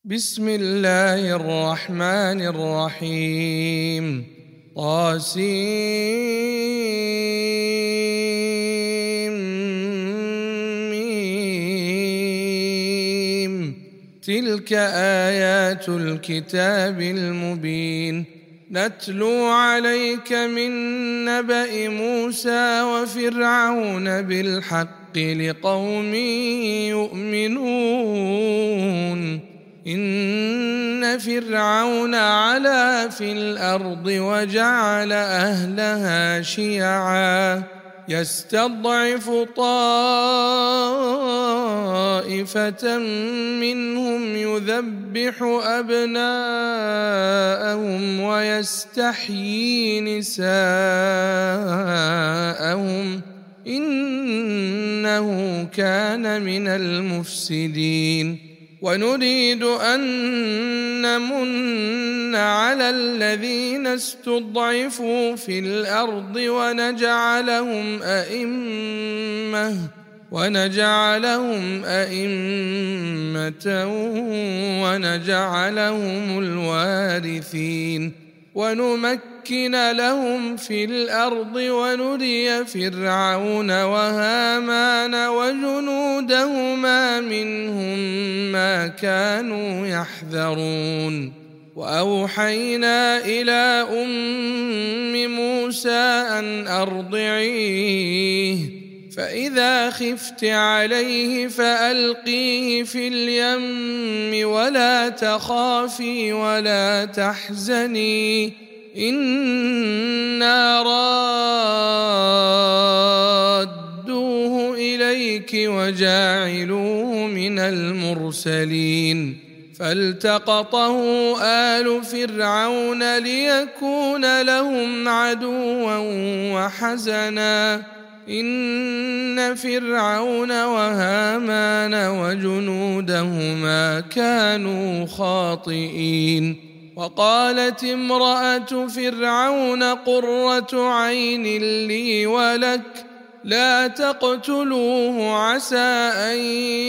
بسم الله الرحمن الرحيم طاسيم تلك آيات الكتاب المبين نتلو عليك من نبأ موسى وفرعون بالحق لقوم يؤمنون إن فرعون علا في الأرض وجعل أهلها شيعا يستضعف طائفة منهم يذبح أبناءهم ويستحيي نساءهم إنه كان من المفسدين ونريد أن نمن على الذين استضعفوا في الأرض ونجعلهم أئمة ونجعلهم الوارثين ونمكن لهم في الأرض ونري فرعون وهامان وجنودهما منهم ما كانوا يحذرون وأوحينا إلى أم موسى أن أرضعيه فإذا خفت عليه فألقيه في اليم ولا تخافي ولا تحزني إنا رادوه إليك وجاعلوه من المرسلين فالتقطه آل فرعون ليكون لهم عدوا وحزنا إن فرعون وهامان وجنودهما كانوا خاطئين وقالت امرأة فرعون قرة عين لي ولك لا تقتلوه عسى أن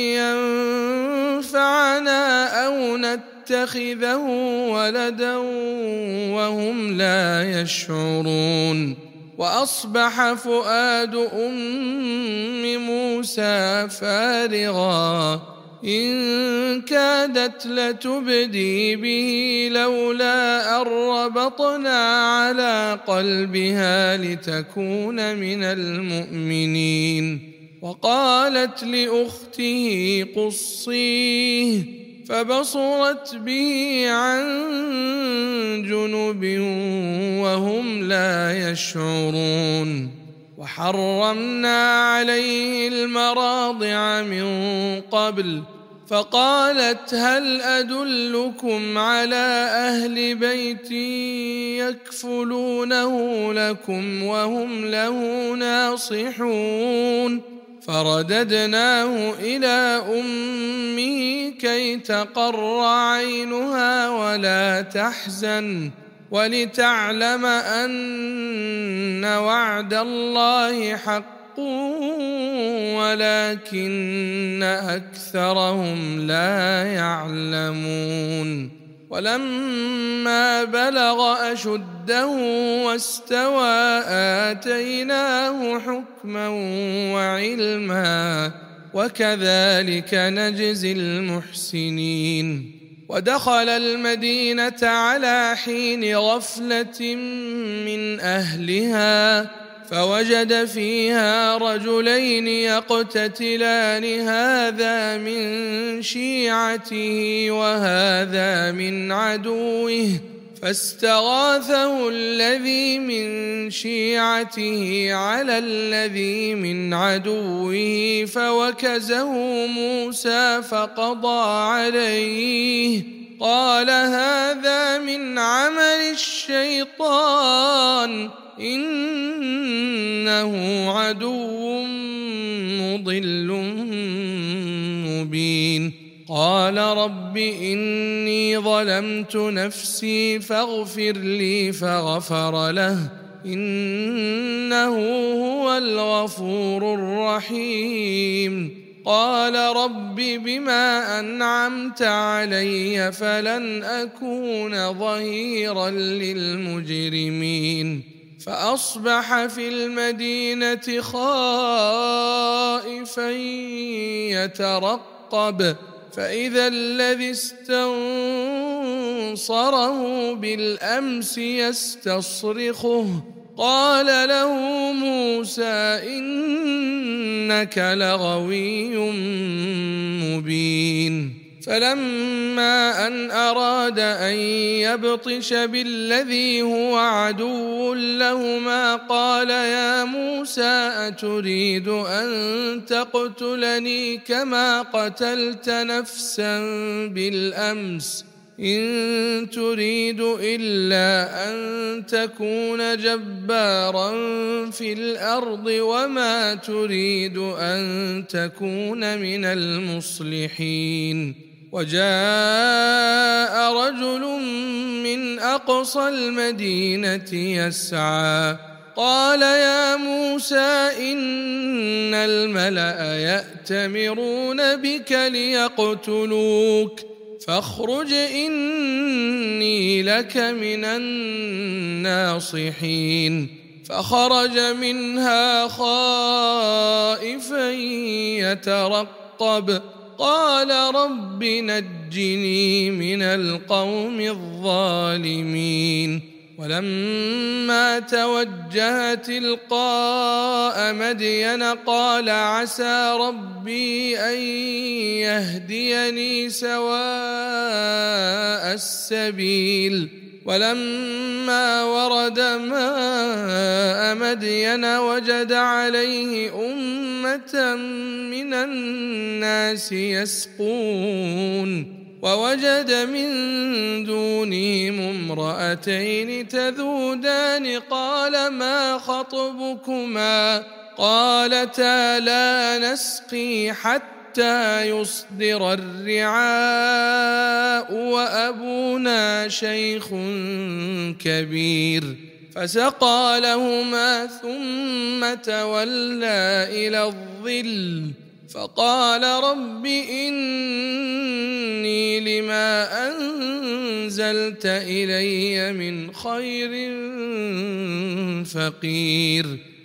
ينفعنا أو نتخذه ولدا وهم لا يشعرون وأصبح فؤاد أم موسى فارغا إن كادت لتبدي به لولا أن ربطنا على قلبها لتكون من المؤمنين وقالت لأخته قصيه فبصرت به عن جنب وهم لا يشعرون وحرمنا عليه المراضع من قبل فقالت هل أدلكم على أهل بيت يكفلونه لكم وهم له ناصحون فرددناه إلى أمه كي تقر عينها ولا تحزن ولتعلم أن وعد الله حق ولكن أكثرهم لا يعلمون ولما بلغ أشده واستوى آتيناه حكما وعلما وكذلك نجزي المحسنين ودخل المدينة على حين غفلة من أهلها فوجد فيها رجلين يقتتلان هذا من شيعته وهذا من عدوه فاستغاثه الذي من شيعته على الذي من عدوه فوكزه موسى فقضى عليه قال هذا من عمل الشيطان إنه عدو مضل مبين قال رب إني ظلمت نفسي فاغفر لي فغفر له إنه هو الغفور الرحيم قال رب بما أنعمت علي فلن أكون ظهيرا للمجرمين فأصبح في المدينة خائفا يترقب فإذا الذي استنصره بالأمس يستصرخه قال له موسى إنك لغوي مبين فلما أن أراد أن يبطش بالذي هو عدو لهما قال يا موسى أتريد أن تقتلني كما قتلت نفسا بالأمس إن تريد إلا أن تكون جبارا في الأرض وما تريد أن تكون من المصلحين وجاء رجل من أقصى المدينة يسعى قال يا موسى إن الملأ يأتمرون بك ليقتلوك فاخرج إني لك من الناصحين فخرج منها خائفا يترقب قال رب نجني من القوم الظالمين ولما توجه تلقاء مدين قال عسى ربي أن يهديني سواء السبيل ولما ورد ماء مدين وجد عليه أمة من الناس يسقون ووجد من دونهم امرأتين تذودان قال ما خطبكما قالتا لا نسقي حتى يصدر الرعاء وأبونا شيخ كبير فسقى لهما ثم تولى إلى الظل فقال رب إني لما أنزلت إلي من خير فقير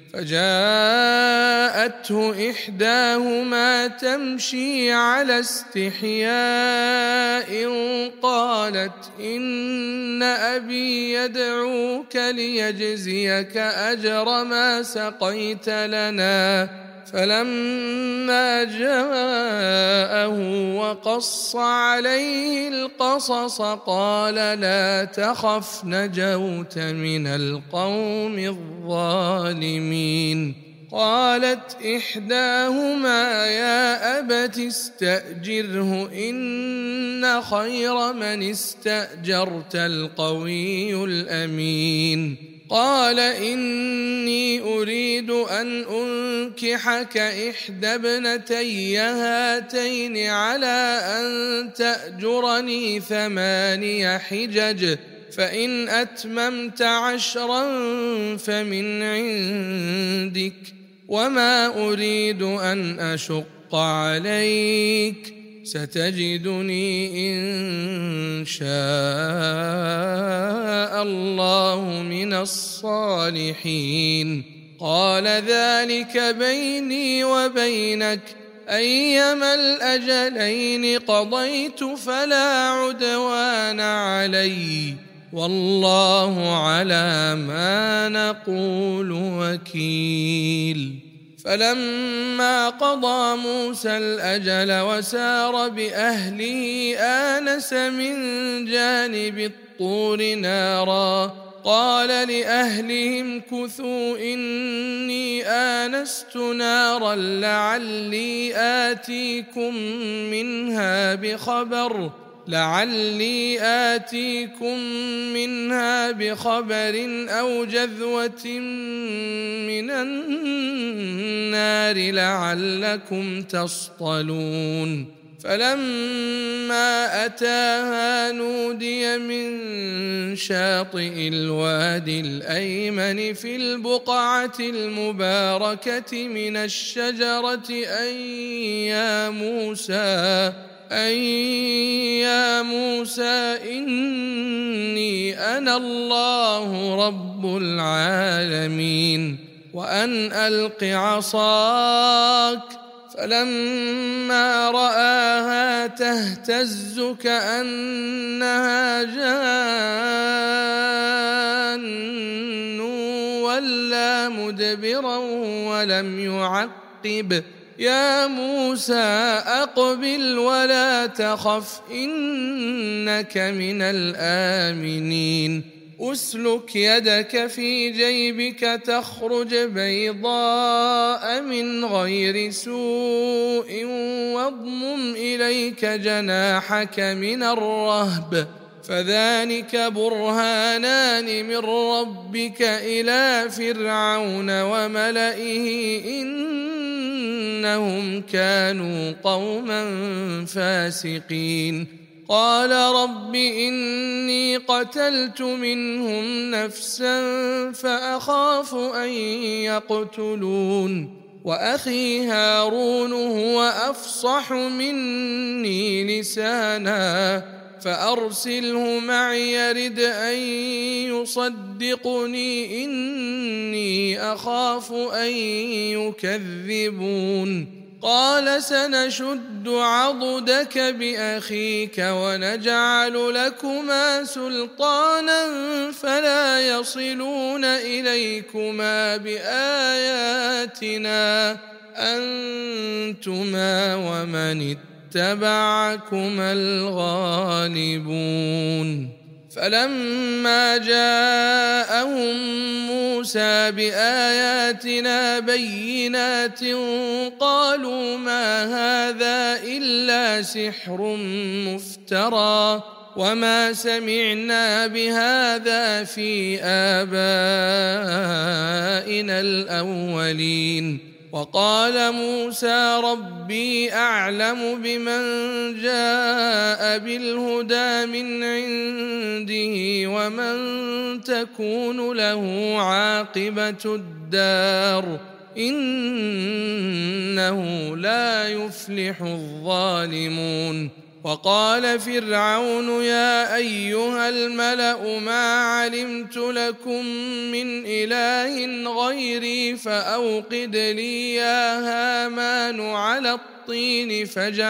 فجاءته إحداهما تمشي على استحياء قالت إن أبي يدعوك ليجزيك أجر ما سقيت لنا فلما جاءه وقص عليه القصص قال لا تخف نجوت من القوم الظالمين قالت إحداهما يا أبت استأجره إن خير من استأجرت القوي الأمين قال إني أريد أن أنكحك إحدى ابنتي هاتين على أن تأجرني 8 حجج فإن أتممت 10 فمن عندك وما أريد أن أشق عليك ستجدني إن شاء الله من الصالحين قال ذلك بيني وبينك أيما الأجلين قضيت فلا عدوان علي والله على ما نقول وكيل فلما قضى موسى الأجل وسار بأهله آنس من جانب الطور نارا قال لأهلهم كثوا إني آنست نارا لعلي آتيكم منها بخبر أو جذوة من النار لعلكم تصطلون فلما أتاها نودي من شاطئ الوادي الأيمن في البقعة المباركة من الشجرة أن يا موسى إني أنا الله رب العالمين وأن ألق عصاك. فلما رآها تهتز كأنها جان ولا مدبرا ولم يعقب. يا موسى أقبل ولا تخف إنك من الآمنين. أسلك يدك في جيبك تخرج بيضاء من غير سوء واضمم إليك جناحك من الرهب فذلك برهانان من ربك إلى فرعون وملئه إنهم كانوا قوما فاسقين. قال رب إني قتلت منهم نفسا فأخاف أن يقتلون وأخي هارون هو أفصح مني لسانا فأرسله معي يرد أن يصدقني إني أخاف أن يكذبون. قال سنشد عضدك بأخيك ونجعل لكما سلطانا فلا يصلون إليكما بآياتنا أنتما ومن اتبعكما الغالبون. فلما جاءهم موسى بآياتنا بينات قالوا ما هذا إلا سحر مفترى وما سمعنا بهذا في آبائنا الأولين. وقال موسى ربي أعلم بمن جاء بالهدى من عنده ومن تكون له عاقبة الدار إنه لا يفلح الظالمون. وقال فرعون يا أيها الملأ ما علمت لكم من إله غيري فأوقد لي يا هامان على الطين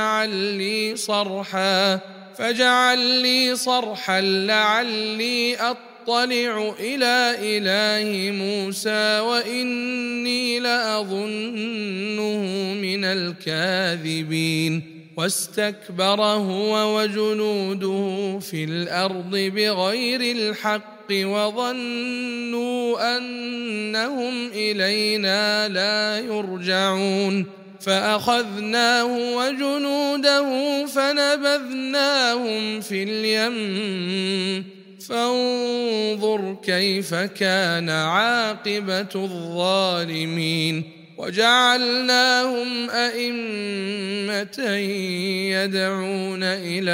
فاجعل لي صرحا لعلي أطلع إلى إله موسى وإني لأظنه من الكاذبين. واستكبر هو وجنوده في الأرض بغير الحق وظنوا أنهم إلينا لا يرجعون. فأخذناه وجنوده فنبذناهم في اليم فانظر كيف كان عاقبة الظالمين. وجعلناهم أئمة يدعون إلى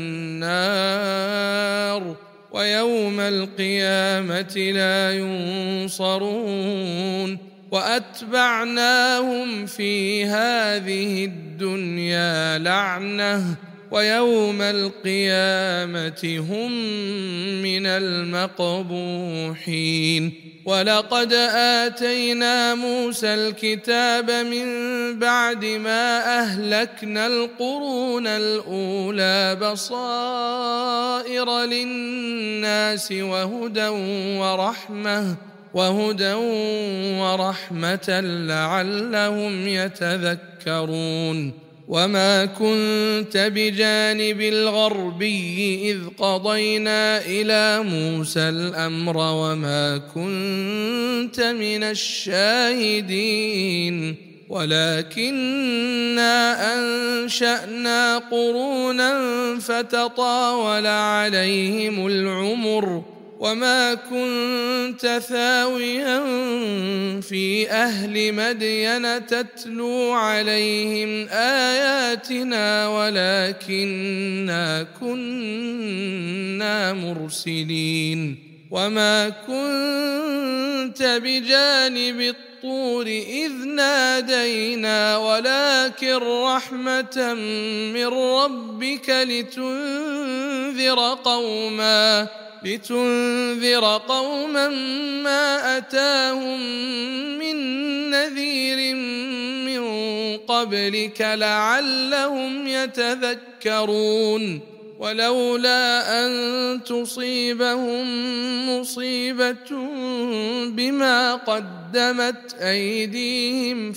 النار ويوم القيامة لا ينصرون. وأتبعناهم في هذه الدنيا لعنة ويوم القيامة هم من المقبوحين. ولقد آتينا موسى الكتاب من بعد ما أهلكنا القرون الأولى بصائر للناس وهدى ورحمة لعلهم يتذكرون. وما كنت بجانب الغربي إذ قضينا إلى موسى الأمر وما كنت من الشاهدين ولكننا أنشأنا قرونا فتطاول عليهم العمر وما كنت ثاويا في أهل مدين تتلو عليهم آياتنا ولكننا كنا مرسلين وما كنت بجانب الطور إذ نادينا ولكن رحمة من ربك لتنذر قوما ما أتاهم من نذير من قبلك لعلهم يتذكرون ولولا أن تصيبهم مصيبة بما قدمت أيديهم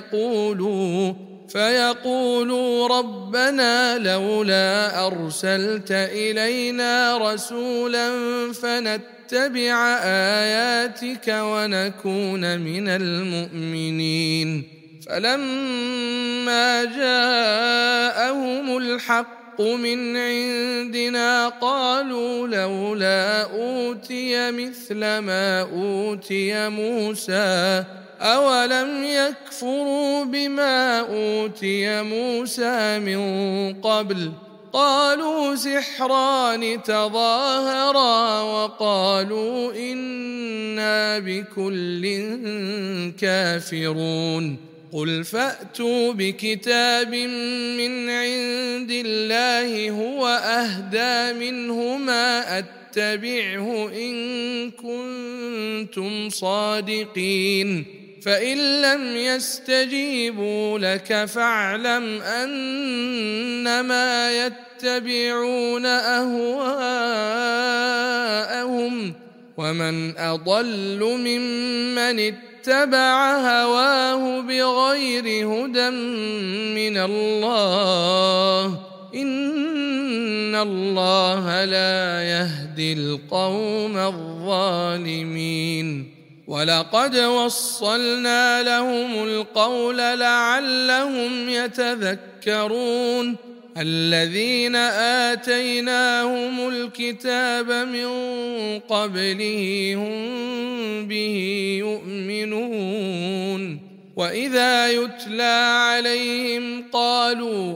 فيقولوا ربنا لولا أرسلت إلينا رسولا فنتبع آياتك ونكون من المؤمنين فلما جاءهم الحق من عندنا قالوا لولا أوتي مثل ما أوتي موسى أولم يكفروا بما أوتي موسى من قبل قالوا سحران تظاهرا وقالوا إنا بكل كافرون قل فأتوا بكتاب من عند الله هو أهدى منهما أتبعه إن كنتم صادقين فإن لم يستجيبوا لك فاعلم أنما يتبعون أهواءهم ومن أضل ممن اتبع هواه بغير هدى من الله إن الله لا يهدي القوم الظالمين ولقد وصلنا لهم القول لعلهم يتذكرون الذين آتيناهم الكتاب من قبله هم به يؤمنون وإذا يتلى عليهم قالوا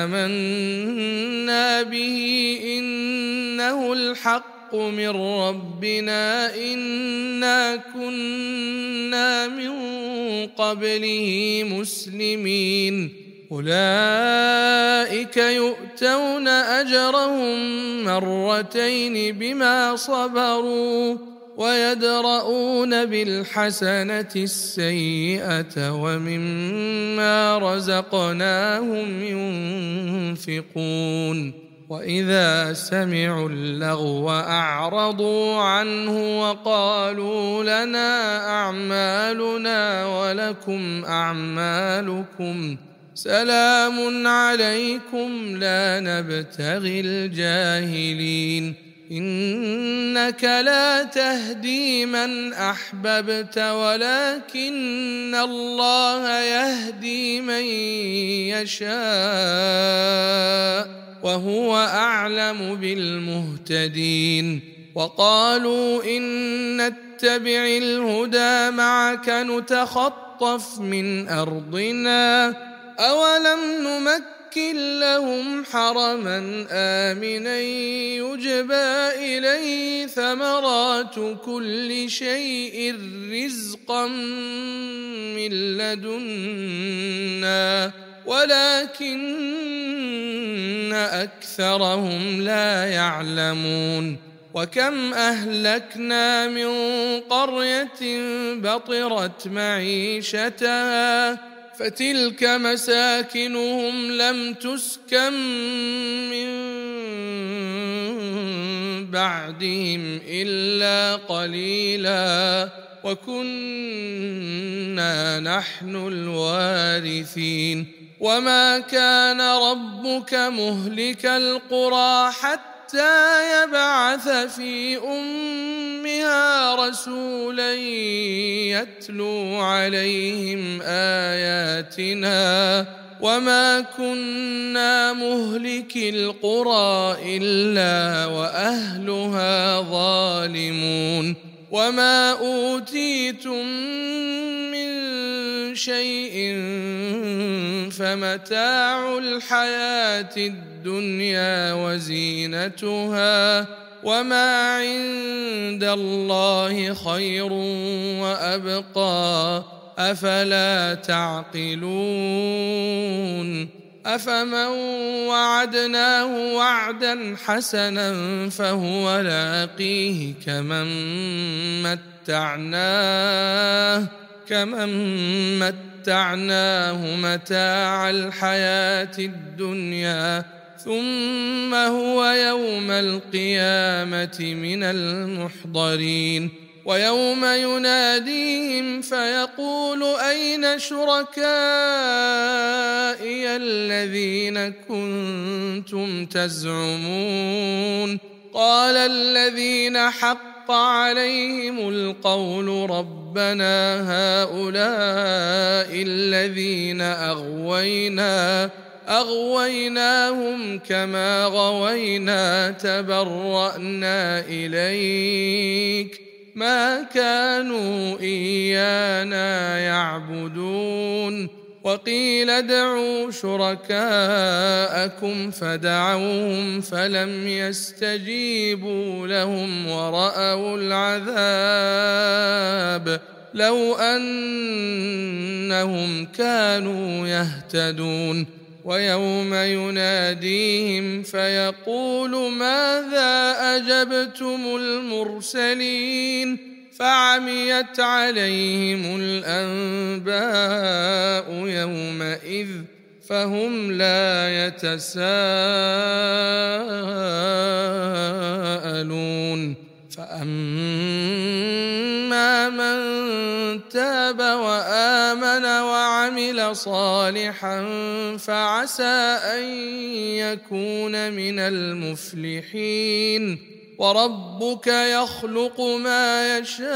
آمنا به إنه الحق من ربنا إنا كنا من قبله مسلمين أولئك يؤتون أجرهم مرتين بما صبروا ويدرؤون بالحسنة السيئة ومما رزقناهم ينفقون وإذا سمعوا اللغو أعرضوا عنه وقالوا لنا أعمالنا ولكم أعمالكم سلام عليكم لا نبتغي الجاهلين إنك لا تهدي من أحببت ولكن الله يهدي من يشاء وهو أعلم بالمهتدين وقالوا إن نتبع الهدى معك نتخطف من أرضنا أولم نمكن لهم حرما آمنا يجبى إليه ثمرات كل شيء رزقا من لدنا ولكن أكثرهم لا يعلمون وكم أهلكنا من قرية بطرت معيشتها فتلك مساكنهم لم تسكن من بعدهم إلا قليلا وكنا نحن الوارثين وما كان ربك مهلك القرى حتى يبعث في أمها رسولا يتلو عليهم آياتنا وما كنا مهلكي القرى إلا وأهلها ظالمون وما أوتيتم من شيء فمتاع الحياة الدنيا وزينتها وما عند الله خير وأبقى أفلا تعقلون أفمن وعدناه وعدا حسنا فهو لاقيه كمن متعناه متاع الحياة الدنيا ثم هو يوم القيامة من المحضرين ويوم يناديهم فيقول أين شركائي الذين كنتم تزعمون قال الذين حق عليهم القول ربنا هؤلاء الذين أغويناهم كما غوينا تبرأنا إليك ما كانوا إيانا يعبدون وقيل ادعوا شركاءكم فدعوهم فلم يستجيبوا لهم ورأوا العذاب لو أنهم كانوا يهتدون ويوم يناديهم فيقول ماذا أجبتم المرسلين فعميت عليهم الأنباء يومئذ فهم لا يتساءلون فأما من تاب وآمن وعمل صالحا فعسى أن يكون من المفلحين وربك يخلق ما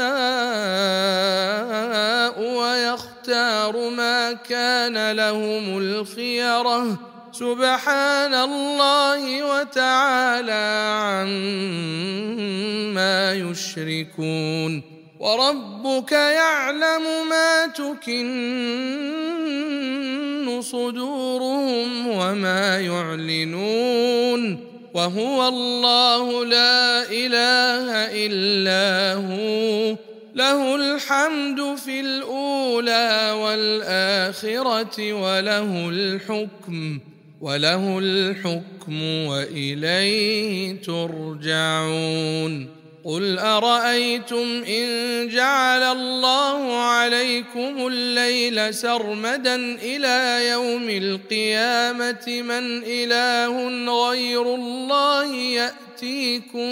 يشاء ويختار ما كان لهم الخيرة سبحان الله وتعالى عما يشركون وربك يعلم ما تكن صدورهم وما يعلنون وهو الله لا إله إلا هو له الحمد في الأولى والآخرة وله الحكم وإليه ترجعون قل أرأيتم إن جعل الله عليكم الليل سرمدا إلى يوم القيامة من إله غير الله يأتيكم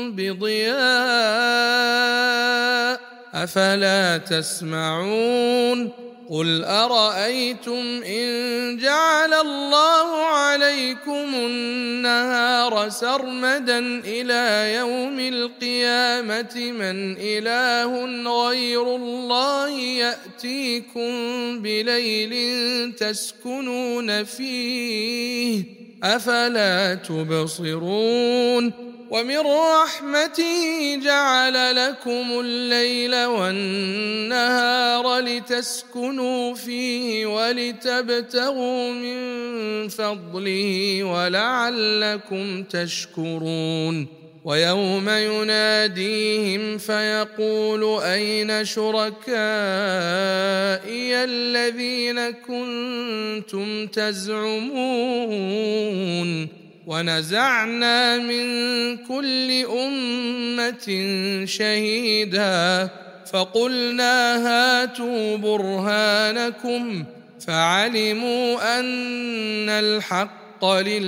بضياء أفلا تسمعون قل أرأيتم إن جعل الله عليكم النهار سرمدا إلى يوم القيامة من إله غير الله يأتيكم بليل تسكنون فيه أفلا تبصرون ومن رحمته جعل لكم الليل والنهار لتسكنوا فيه ولتبتغوا من فضله ولعلكم تشكرون ويوم يناديهم فيقول أين شركائي الذين كنتم تزعمون ونزعنا من كل أمة شهيدا فقلنا هاتوا برهانكم فعلموا أن الحق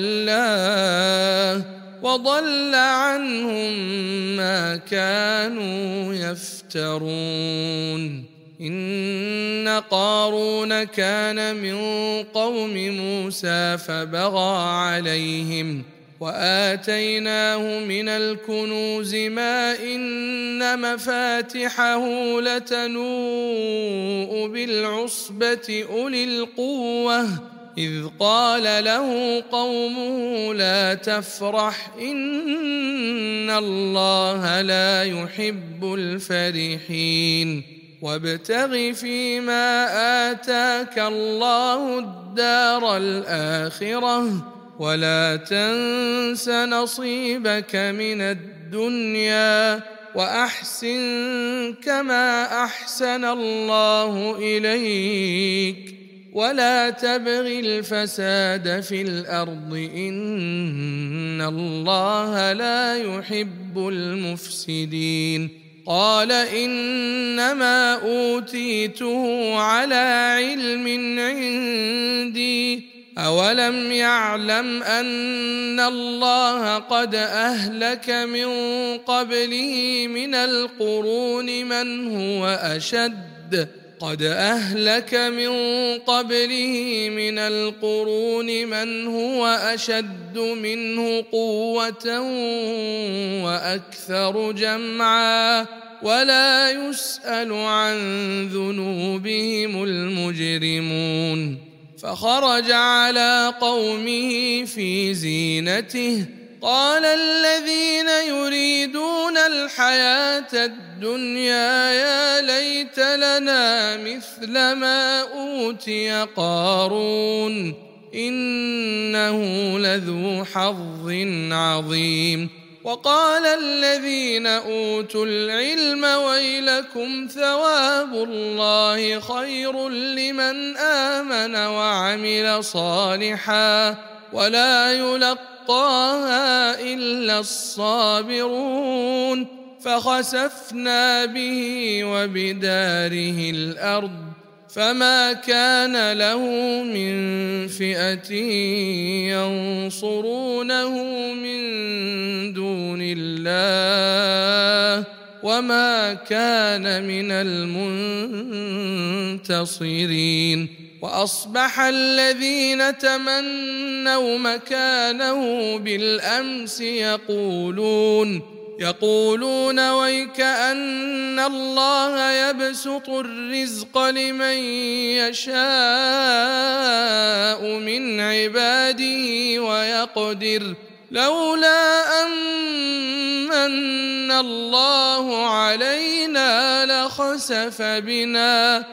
لله وضل عنهم ما كانوا يفترون إن قارون كان من قوم موسى فبغى عليهم وآتيناه من الكنوز ما إن مفاتحه لتنوء بالعصبة أولي القوة إذ قال له قومه لا تفرح إن الله لا يحب الفرحين وابتغ فيما آتاك الله الدار الآخرة ولا تنس نصيبك من الدنيا وأحسن كما أحسن الله إليك ولا تبغ الفساد في الأرض إن الله لا يحب المفسدين قال إنما أوتيته على علم عندي أولم يعلم أن الله قد أهلك من قبله من القرون من هو أشد منه قوة وأكثر جمعا ولا يسأل عن ذنوبهم المجرمون فخرج على قومه في زينته قال الذين يريدون الحياة الدنيا يا ليت لنا مثل ما أوتي قارون إنه لذو حظ عظيم وقال الذين أوتوا العلم ويلكم ثواب الله خير لمن آمن وعمل صالحا ولا يلقاها إلا الصابرون فخسفنا به وبداره الأرض فما كان له من فئة ينصرونه من دون الله وما كان من المنتصرين وأصبح الذين تمنوا مكانه بالأمس يقولون ويكأن الله يبسط الرزق لمن يشاء من عباده ويقدر لولا أمن الله علينا لخسف بنا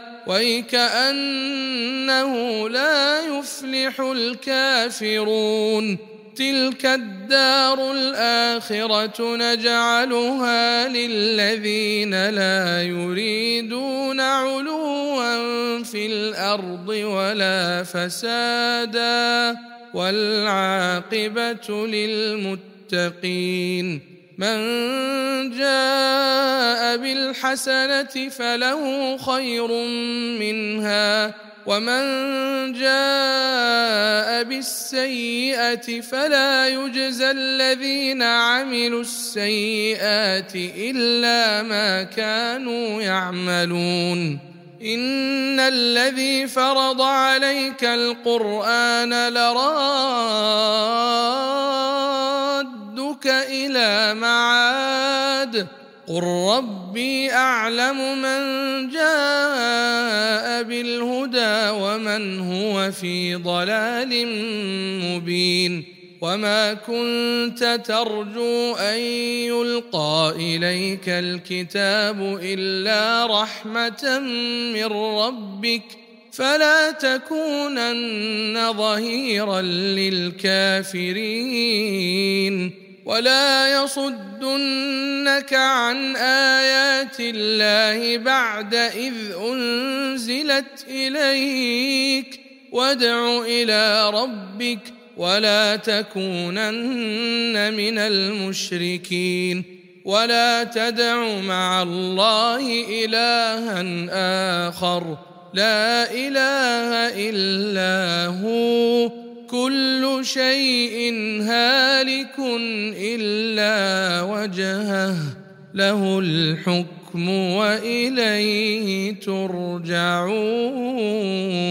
ويكأنه لا يفلح الكافرون تلك الدار الآخرة نجعلها للذين لا يريدون علوا في الأرض ولا فسادا والعاقبة للمتقين من جاء بالحسنة فله خير منها ومن جاء بالسيئة فلا يجزى الذين عملوا السيئات إلا ما كانوا يعملون إن الذي فرض عليك القرآن لرادك إلى معاد قل ربي أعلم من جاء بالهدى ومن هو في ضلال مبين وما كنت ترجو أن يلقى إليك الكتاب إلا رحمة من ربك فلا تكونن ظهيرا للكافرين ولا يصدنك عن آيات الله بعد إذ أنزلت إليك وادع إلى ربك ولا تكونن من المشركين ولا تدع مع الله إلها آخر لا إله إلا هو كل شيء هالك إلا وجهه له الحكم وإليه ترجعون.